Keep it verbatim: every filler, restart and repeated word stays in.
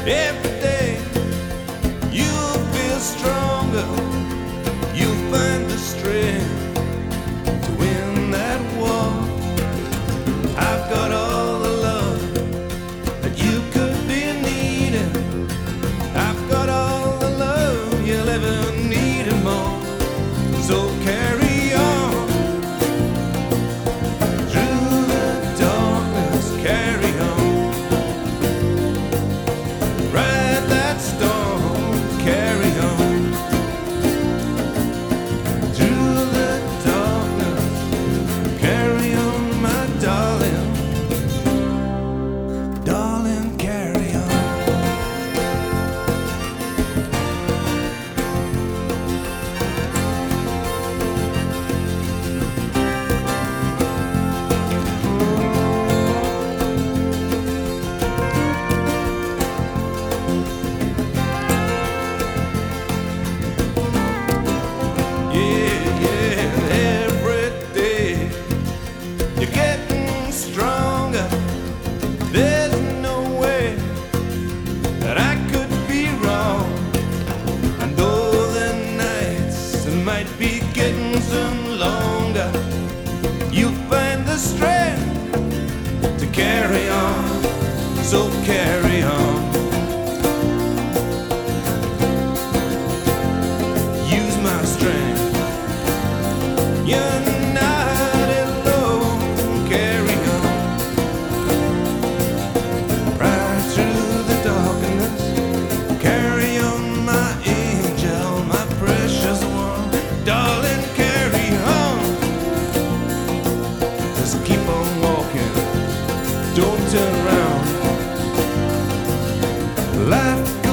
Every day you'll feel stronger. You'll find the strength to win that war. I've got all the love that you could be needing. I've got all the love you'll ever need and more. So carry on through the darkness, carry on. Ride that storm, carry on. Through the darkness, carry on, my darling. Darling, carry on. Yeah, yeah, every day you're getting stronger. There's no way that I could be wrong. And though the nights might be getting some longer, you'll find the strength to carry on. So carry on. Use my strength. You're not alone, carry on. Right through the darkness, carry on, my angel, my precious one. Darling, carry on. Just keep on walking, don't turn around. Life